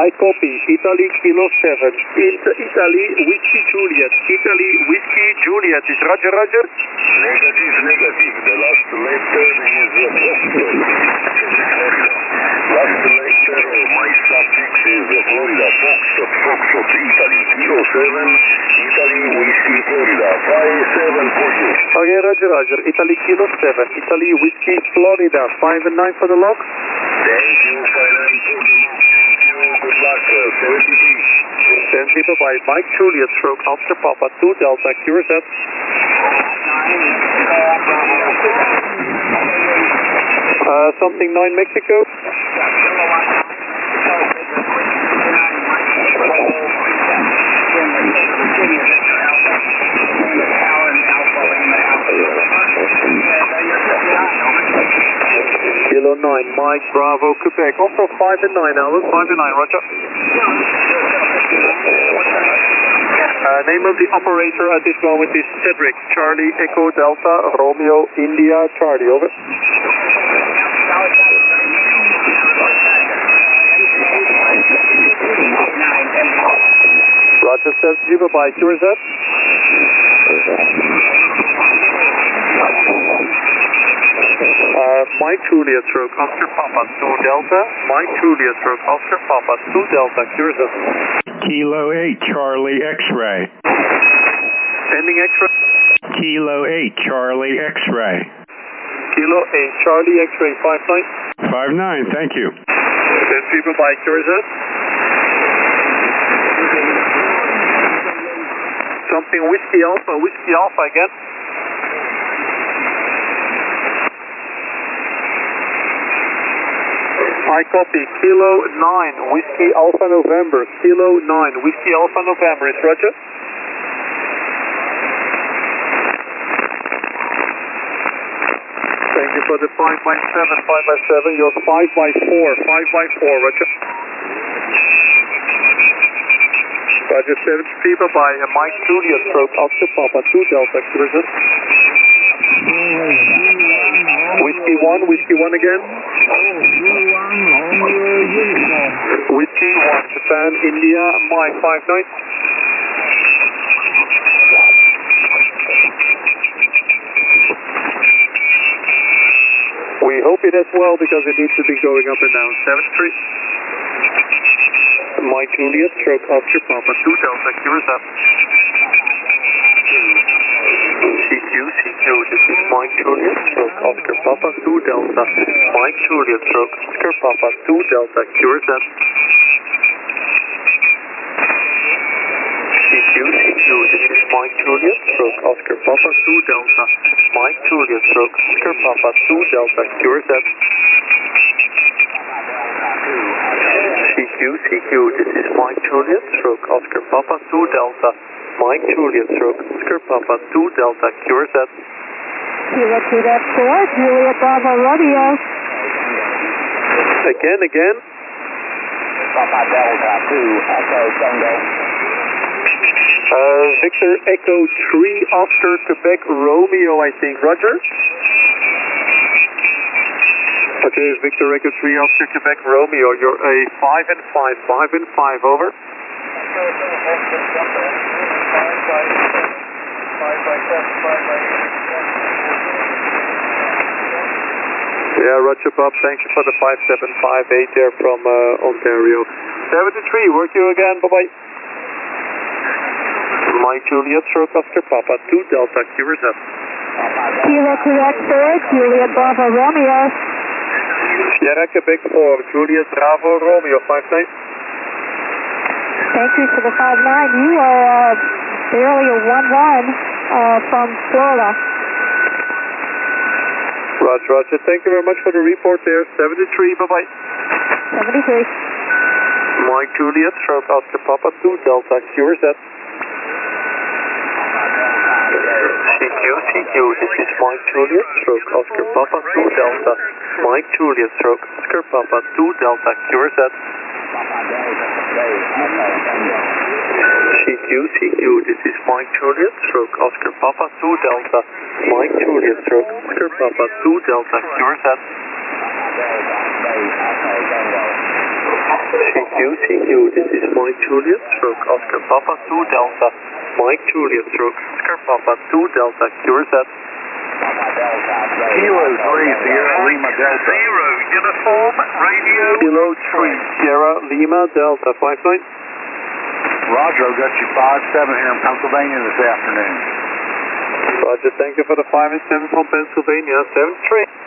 I copy. Italy Kilo 7. Italy Whiskey Juliet. Italy Whiskey Juliet. Is Roger, Roger? Negative, negative. The last letter is Florida. Last letter of my suffix is Florida. Foxtrot, Italy Kilo 7. Italy Whiskey Florida. 57 for you. Okay, Roger, Roger. Italy Kilo 7. Italy Whiskey Florida. 5 and 9 for the log. Thank you, 5 and 9 for the log. Thank you. Good luck. 73. 10 by Mike Juliet, stroke Oscar Papa 2 Delta, QRZ. Something 9 Mexico. Kilo 9, Mike Bravo, Quebec. Also 5 and 9 hours, 5 and 9, Roger. Name of the operator at this moment is Cedric. Charlie Echo Delta Romeo India Charlie, over. Roger, says Juba by QRZ. Mike Juliet, stroke Oscar Papa 2 Delta. Mike Juliet, stroke Oscar Papa 2 Delta, QRZ. Kilo 8 Charlie X-ray. Ending X-ray. Kilo 8 Charlie X-ray. Kilo 8 Charlie X-ray 59. 59, thank you. 10 people by QRZ. Something Whiskey Alpha again. I copy. Kilo 9 Whiskey Alpha November. Kilo 9 Whiskey Alpha November. Is Roger? Thank you for the 5 by 7, 5 by 7. You're 5 by 4, 5 by 4, Roger. Roger, 7 people by Mike Juliet, stroke Oscar Papa 2 Delta, QRZ. Whiskey 1 again. Whiskey 1, Japan, India, Mike 59. We hope it as well because it needs to be going up and down. 73. Mike Juliet, stroke Oscar Papa 2 Delta, QRZ. CQ, this is Mike Juliet, stroke Oscar Papa 2 Delta. Mike Juliet, stroke Oscar Papa 2 Delta, QRZ. CQ, this is Mike Juliet, stroke Oscar Papa 2 Delta. Mike Juliet, stroke Oscar Papa 2 Delta, QRZ. CQ, this is Mike Juliet, stroke Oscar Papa 2 Delta. Mike Juliet, stroke Oscar Papa 2 Delta, QRZ. Kilo Quebec 4, Juliet Bravo Romeo. Again. Papa Delta 2, Echo Tango. Victor Echo 3 Oscar Quebec Romeo, I think. Roger? Okay, Victor Echo 3 Oscar Quebec Romeo. You're a 5 and 5, 5 and 5, over. Yeah, Roger Bob, thank you for the 5758 there from Ontario. 73, work you again, bye-bye. Mike Juliet, stroke Oscar Papa 2 Delta, QRZ. Kilo Quebec 4, Juliet Bravo Romeo. Sierra Quebec 4, Juliet Bravo Romeo, 59. Thank you for the 5-9. You are barely a 1-1 from Florida. Roger. Thank you very much for the report there. 73, bye-bye. 73. Mike Juliet, stroke Oscar Papa 2 Delta, QRZ. CQ, this is Mike Juliet, stroke Oscar Papa 2 Delta. Mike Juliet, stroke Oscar Papa 2 Delta, QRZ. CQ, this is Mike Juliet, stroke Oscar Papa 2 Delta. Mike Juliet, stroke Oscar Papa 2 Delta, QRZ. CQ, this is Mike Juliet, stroke Oscar Papa 2 Delta. Mike Juliet, stroke Oscar Papa 2 Delta, QRZ. Kilo 3, Sierra Lima Delta. 0, uniform, radio. Kilo 3, Sierra Lima Delta, 59. Roger, I've got you 5-7 here in Pennsylvania this afternoon. Roger, thank you for the 5 and 7 from Pennsylvania, 7-3.